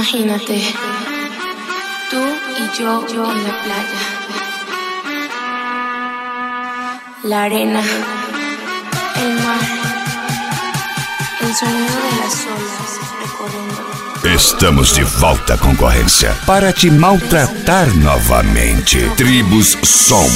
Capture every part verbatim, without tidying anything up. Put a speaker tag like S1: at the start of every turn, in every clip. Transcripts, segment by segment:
S1: Imagínate, tú y yo, yo en la playa, la arena, el mar, el sonido de las olas recorriendo.
S2: Estamos de volta, concorrência, para te maltratar novamente. Tribus Som.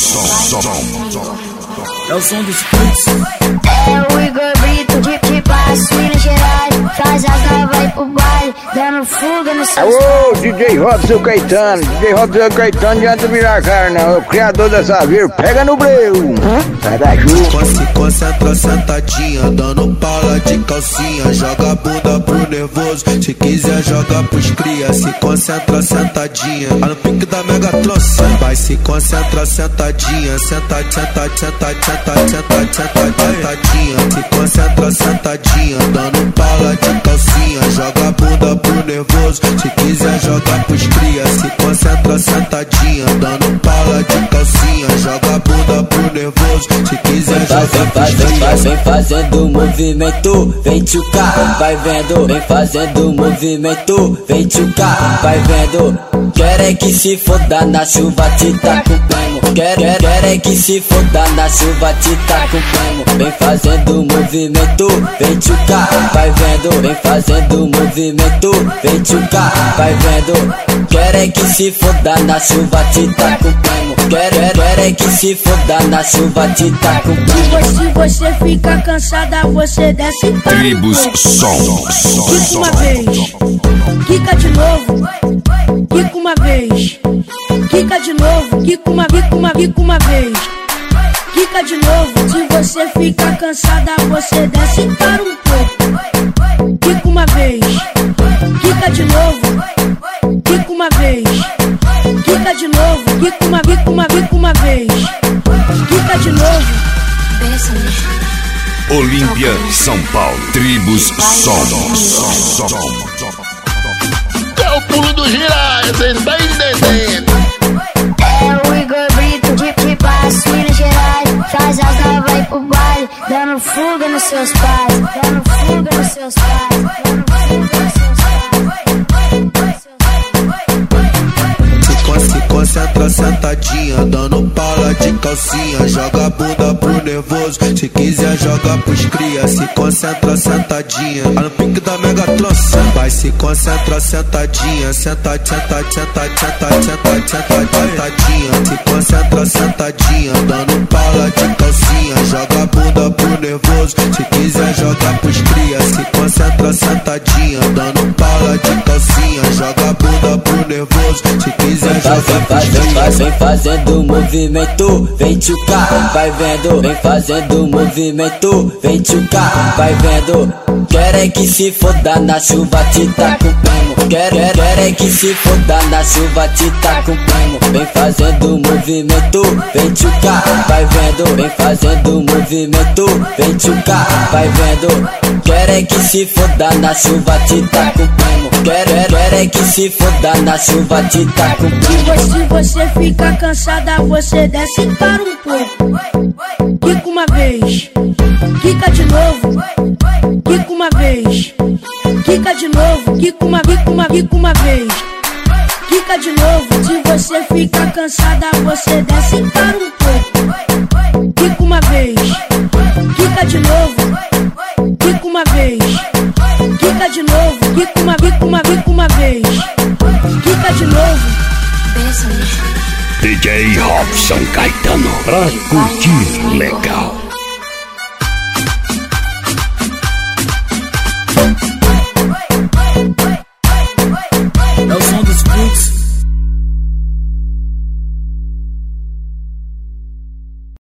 S3: É o som dos frutos.
S4: É o Igor Brito de que passa Minas Gerais. Faz as novas aí pro baile, dando fuga no seu.
S5: Alô, D J Robson Caetano. D J Robson Caetano de Anto Miracarna, o criador dessa vir. Pega no breu. Sai da ju.
S6: Se concentra sentadinha, dando pala de calcinha. Joga a bunda pro nervoso, se quiser joga pros cria. Se concentra sentadinha, tá no pique da Mega Troça. Vai se concentra sentadinha, senta, senta, senta, senta, senta, senta, sentadinha. Se concentra sentadinha, dando pala de calcinha. Joga a bunda pro nervoso, se quiser joga pros cria. Se concentra sentadinha, dando pala de calcinha. Joga a bunda pro nervoso, se quiser joga pros cria.
S3: Vem fazendo movimento, vem tchucar, vai vendo. Vem fazendo movimento, vem tchucar, vai vendo. Quer é que se foda na chuva, te tá com prêmio. Quer, quer, quer é que se foda na chuva, te tá com prêmio. Vem fazendo movimento, vem tchucar, vai vendo. Vem fazendo movimento, vem tchucar, vai vendo. Quer é que se foda na chuva, te tá com prêmio. Quer, quer, quer é que se foda na chuva, te tá com prêmio.
S7: Se você fica cansada, você desce para
S2: Tribus Som.
S7: Quica uma vez, quica de novo, quica uma vez, quica de novo, quica uma, quica uma, quica uma vez, quica de novo. Se você fica cansada, você desce para um pouco. Quica uma vez, quica de novo, quica uma vez, quica de novo, quica uma, quica uma, quica uma vez, quica de novo.
S2: Olímpia, São Paulo. Tribus Som.
S8: É o pulo do girar, vocês estão entendendo?
S4: É o Igor Brito de que passa Minas Gerais. Faz as novas aí pro baile, dando fuga nos seus pais. Dando fuga nos seus pais. Dando fuga nos seus pais.
S6: Se concentra sentadinha, dando pala de calcinha. Joga a bunda pro nervoso, se quiser joga pros cria. Se concentra sentadinha, tá no pique da Mega Troça. Vai se concentra sentadinha, senta, senta, senta, senta, senta, senta, sentadinha. Se concentra sentadinha, dando pala de calcinha. Joga a bunda pro nervoso, se quiser joga pros cria. Se concentra sentadinha, dando pala de calcinha. Joga a bunda pro nervoso, se quiser joga.
S3: Vem fazendo movimento, vem tchucar, vai vendo. Vem fazendo movimento, vem tchucar, vai vendo. Quer é que se foda na chuva, te tá com prêmio. Quer, quer, quer é que se foda na chuva, te tá com prêmio. Vem fazendo movimento, vem tchucar, vai vendo. Vem fazendo movimento, vem tchucar, vai vendo. Quer é que se foda na chuva, te tá com prêmio. Quer, quer, quer é que se foda na chuva, te tá com prêmio.
S7: Se você fica cansada, você desce para um pouco. Quica uma vez, quica de novo, quica uma vez, quica de novo, quica uma, quica uma, quica uma vez, quica de novo. Se você fica cansada, você desce para um pouco. Quica uma vez, quica de novo, quica uma vez, quica de novo, quica uma, quica uma, quica uma vez, quica de novo.
S2: D J Robson Caetano, pra curtir legal.